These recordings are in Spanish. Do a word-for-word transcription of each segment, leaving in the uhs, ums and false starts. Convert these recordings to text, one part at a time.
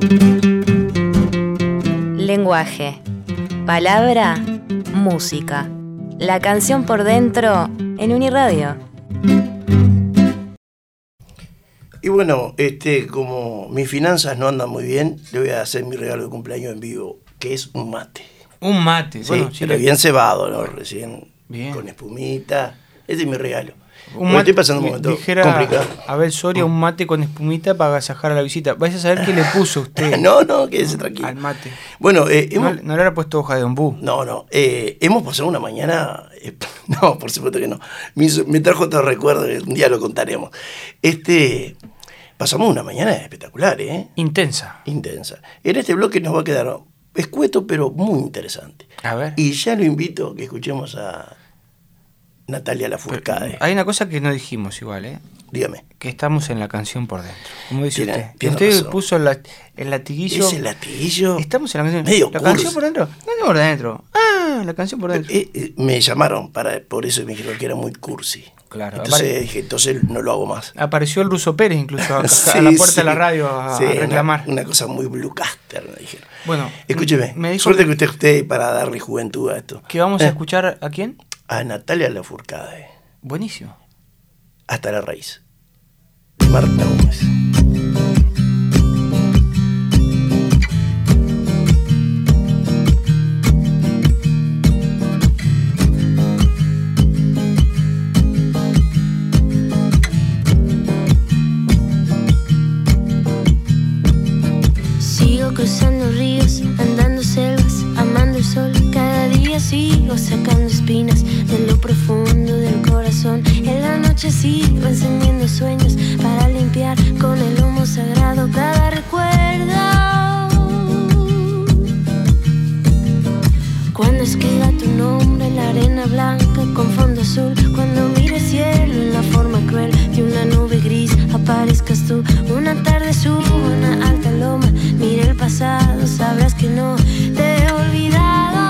Lenguaje, palabra, música. La canción por dentro en Uniradio. Y bueno, este, como mis finanzas no andan muy bien, le voy a hacer mi regalo de cumpleaños en vivo, que es un mate. Un mate, Sí, bueno, pero sí, bien cebado, ¿no? Recién bien. Con espumita. Ese es mi regalo. Un Porque mate, estoy pasando un momento dijera complicado. Abel Soria, un mate con espumita para agasajar a la visita. Vais a saber qué le puso usted. No, no, quédese tranquilo. Al mate. Bueno, eh, No, hemos... no le habrá puesto hoja de ombú. No, no. Eh, hemos pasado una mañana... Eh, no, por supuesto que no. Me, hizo, me trajo otro recuerdo, un día lo contaremos. Este... Pasamos una mañana espectacular, ¿eh? Intensa. Intensa. En este bloque nos va a quedar escueto, pero muy interesante. A ver. Y ya lo invito a que escuchemos a Natalia Lafourcade. Hay una cosa que no dijimos igual, ¿eh? Dígame. Que estamos en la canción por dentro. Como dice Tiene- usted. tiene Usted razón. puso la- el latiguillo. Ese latiguillo... Estamos en la canción. Medio ¿La cursi. canción por dentro? No, por dentro. Ah, la canción por dentro. Eh, eh, me llamaron para por eso me dijeron que era muy cursi. Claro. Entonces apare- dije, entonces no lo hago más. Apareció el Ruso Pérez incluso a, a Sí, la puerta sí. de la radio a, Sí, a reclamar. Una, una cosa muy Bluecaster, me dijeron. Bueno, Escúcheme, me dijo suerte que- que usted esté para darle juventud a esto. que vamos Eh, a escuchar a quién. A Natalia Lafourcade, Buenísimo. Hasta la raíz. De Marta Gómez. Sigo cruzando ríos, andando selvas, amando el sol. Cada día sigo sacando espinas de lo profundo del corazón. En la noche sigo encendiendo sueños para limpiar con el humo sagrado cada recuerdo. Cuando escriba tu nombre en la arena blanca con fondo azul, cuando mire el cielo en la forma cruel de una nube gris, aparezcas tú. Una tarde subo una alta loma, mire el pasado, sabrás que no te he olvidado.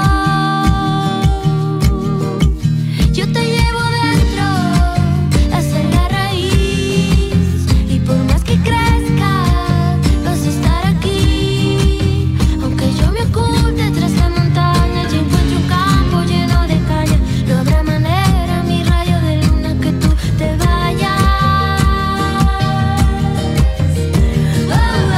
Yo te llevo dentro hasta la raíz, y por más que crezca vas a estar aquí. Aunque yo me oculte tras la montaña y encuentre un campo lleno de caña, no habrá manera, mi rayo de luna, que tú te vayas. Oh, oh,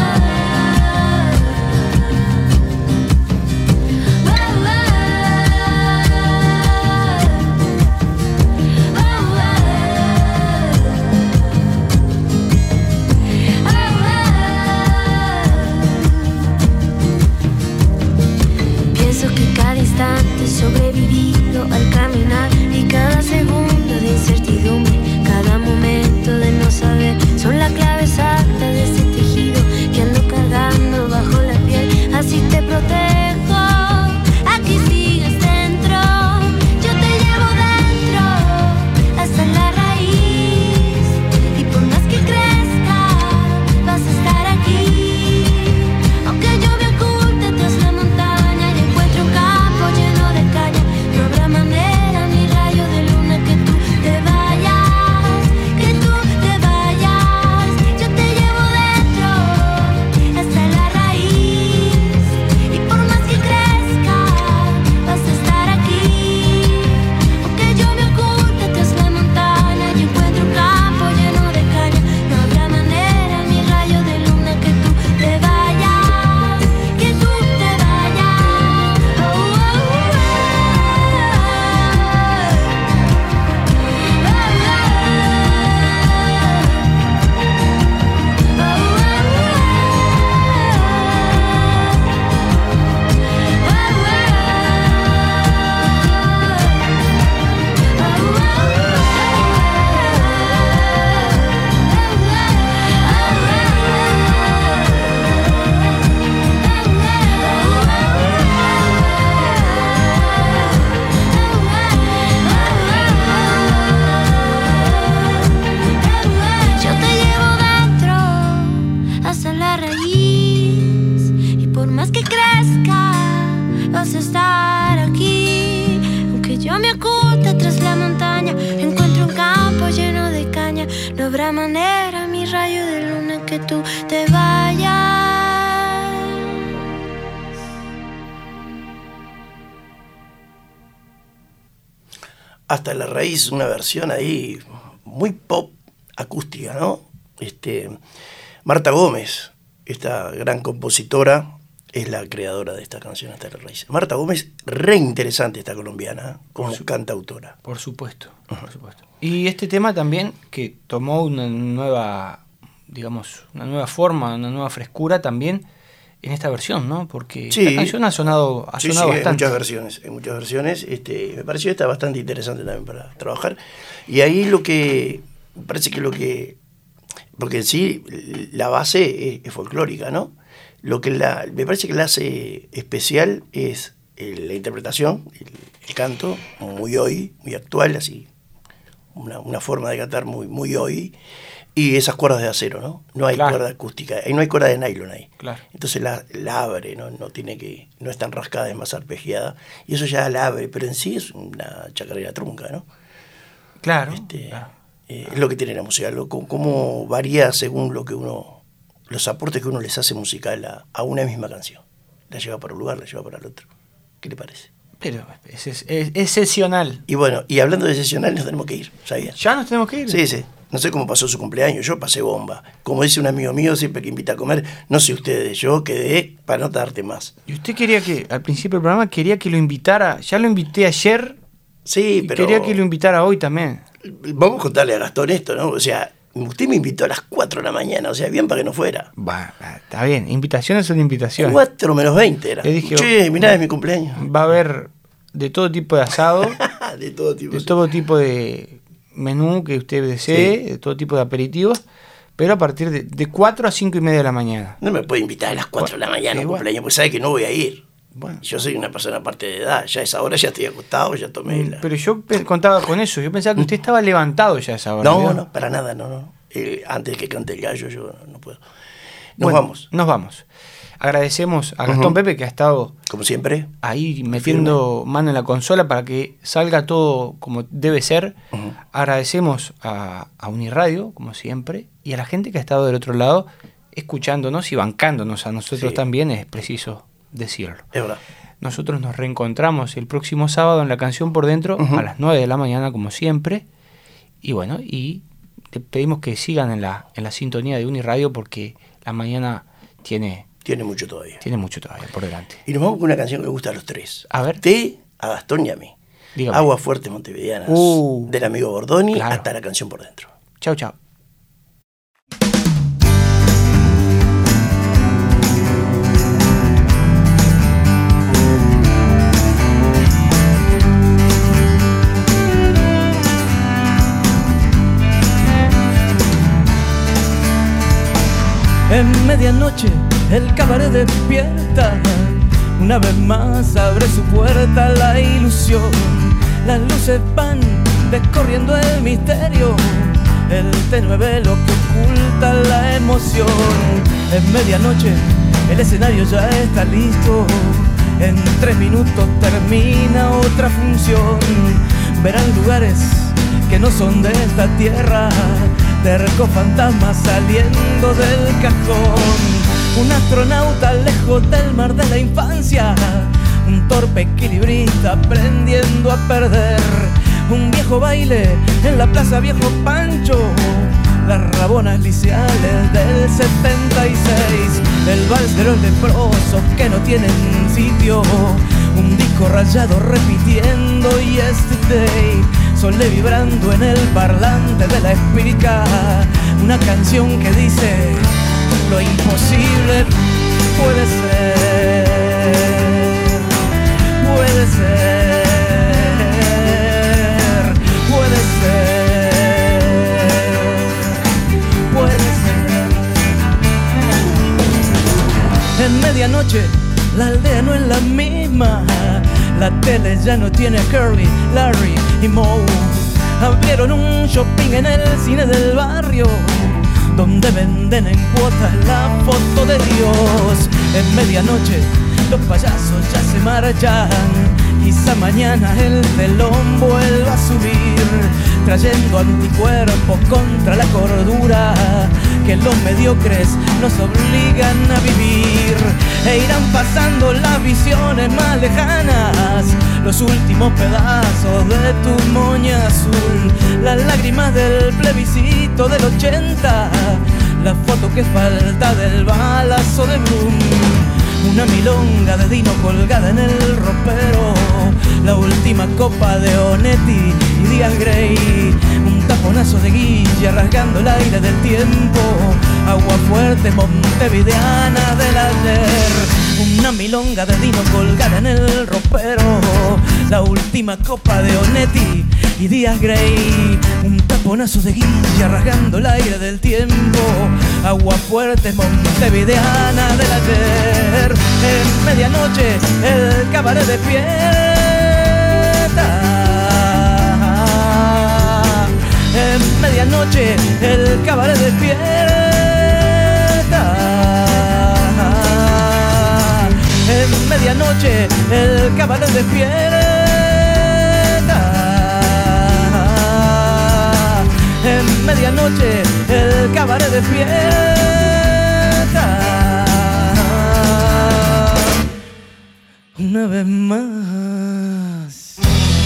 pienso que cada instante sobrevivido al caminar, y cada segundo de incertidumbre, cada momento de no saber, son la clave exacta de ese tejido que ando cargando bajo la piel. Así te protejo, aquí sigues dentro. Yo te llevo dentro hasta la raíz, y por más que crezca vas a estar aquí. Aunque yo me oculte tras la montaña y encuentre un campo lleno de caña, no habrá manera, mi rayo de luna, que tú te vayas, que tú te vayas. Yo te llevo dentro hasta la raíz, y por más que crezca vas a estar aquí. Aunque yo me oculte tras la montaña y encuentre un campo lleno de caña, no habrá manera, mi rayo de luna, que tú te vayas, que tú te vayas. Oh, oh, oh. Yo te llevo dentro hasta la raíz, y por más que crezca vas a estar aquí. Aunque yo me oculte tras la montaña, encuentro un campo lleno de caña, no habrá manera, mi rayo de luna, que tú te vayas. Hasta la Raíz, una versión ahí muy pop acústica, ¿no? Este, Marta Gómez, esta gran compositora, es la creadora de esta canción Hasta la Raíz. Marta Gómez, re interesante esta colombiana, como su, cantautora. Por supuesto, uh-huh. por supuesto. Y este tema también, que tomó una nueva, digamos, una nueva forma, una nueva frescura también en esta versión, ¿no? Porque sí. esta canción ha sonado, ha sí, sonado sí, bastante. Hay muchas versiones, hay muchas versiones. Este, me pareció esta bastante interesante también para trabajar. Y ahí lo que, me parece que lo que, porque en sí la base es, es folclórica, ¿no? Lo que la, me parece que la hace especial es el, la interpretación, el, el canto, muy hoy, muy actual, así, una, una forma de cantar muy, muy hoy, y esas cuerdas de acero, ¿no? No hay claro. cuerda acústica, ahí no hay cuerda de nylon ahí. Claro. Entonces la, la abre, ¿no? No tiene que, no es tan rascada, es más arpegiada, y eso ya la abre, pero en sí es una chacarera trunca, ¿no? Claro. Este, claro. Eh, es lo que tiene la música, lo, cómo varía según lo que uno, los aportes que uno les hace musical a, a una misma canción. La lleva para un lugar, la lleva para el otro. ¿Qué le parece? Pero es, es, es excepcional. Y bueno, y hablando de excepcional, nos tenemos que ir, ¿sabías? ¿Ya nos tenemos que ir? Sí, sí. No sé cómo pasó su cumpleaños, yo pasé bomba. Como dice un amigo mío, siempre que invita a comer, no sé ustedes, yo quedé para no darte más. Y usted quería que, al principio del programa, quería que lo invitara, ya lo invité ayer, sí, y pero quería que lo invitara hoy también. Vamos a contarle a Gastón esto, ¿no? O sea, usted me invitó a las cuatro de la mañana, o sea, bien para que no fuera. Va, está bien, invitaciones son invitaciones. cuatro menos veinte era. Le dije, che, mirá, es mi cumpleaños. Va a haber de todo tipo de asado, de todo tipo, de sí. todo tipo de menú que usted desee, sí. de todo tipo de aperitivos, pero a partir de, de cuatro a cinco y media de la mañana. No me puede invitar a las cuatro bueno, de la mañana a un cumpleaños, porque sabe que no voy a ir. Bueno. Yo soy una persona aparte de edad, ya a esa hora ya estoy acostado, ya tomé la... Pero yo pe- contaba con eso, yo pensaba que usted estaba levantado ya a esa hora. No, ¿verdad? no, para nada, no, no. Eh, antes que cante el gallo yo no puedo. Nos bueno, vamos. Nos vamos. Agradecemos a Gastón uh-huh. Pepe, que ha estado, como siempre, ahí metiendo firme. mano en la consola para que salga todo como debe ser. Uh-huh. Agradecemos a, a Uniradio, como siempre, y a la gente que ha estado del otro lado escuchándonos y bancándonos a nosotros sí. también, es preciso decirlo. Es verdad. Nosotros nos reencontramos el próximo sábado en La Canción por Dentro, uh-huh. a las nueve de la mañana, como siempre. Y bueno, y te pedimos que sigan en la, en la sintonía de Uniradio, porque la mañana tiene... Tiene mucho todavía. Tiene mucho todavía por delante. Y nos vamos con una canción que le gusta a los tres. A ver. De a Gastón y a mí. Dígame. Aguas Fuertes Montevideanas. Uh, del amigo Bordoni claro. hasta La Canción por Dentro. Chau, chau. En medianoche el cabaret despierta, una vez más abre su puerta la ilusión. Las luces van descorriendo el misterio, el tenue velo que oculta la emoción. En medianoche el escenario ya está listo, en tres minutos termina otra función. Verán lugares que no son de esta tierra, tercos fantasmas saliendo del cajón. Un astronauta lejos del mar de la infancia, un torpe equilibrista aprendiendo a perder. Un viejo baile en la plaza Viejo Pancho, las rabonas liceales del setenta y seis, el vals de los leprosos que no tienen sitio, un disco rayado repitiendo Yesterday, Sole vibrando en el parlante de la espírica, una canción que dice: lo imposible puede ser, puede ser, puede ser, puede ser. En medianoche la aldea no es la misma, la tele ya no tiene a Curly, Larry y Moe. Abrieron un shopping en el cine del barrio, donde venden en cuotas la foto de Dios. En medianoche los payasos ya se marchan, quizá mañana el telón vuelva a subir, trayendo anticuerpos contra la cordura que los mediocres nos obligan a vivir. E irán pasando las visiones más lejanas, los últimos pedazos de tu moña azul, las lágrimas del plebiscito del ochenta, la foto que falta del balazo de Bloom, una milonga de Dino colgada en el ropero, la última copa de Onetti y Díaz Grey, un taponazo de Guilla rasgando el aire del tiempo, agua fuerte montevideana del ayer, una milonga de Dino colgada en el ropero, la última copa de Onetti y Díaz Grey, un taponazo de Guilla rasgando el aire del tiempo, agua fuerte montevideana del ayer, en medianoche el cabaret despierta, en medianoche el cabaret despierta, en medianoche el cabaret despierta, en medianoche el cabaret despierta. Una vez más.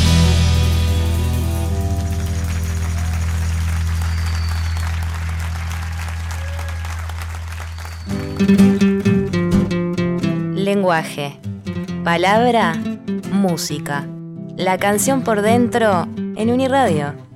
Lenguaje, palabra, música. La canción por dentro en Uniradio.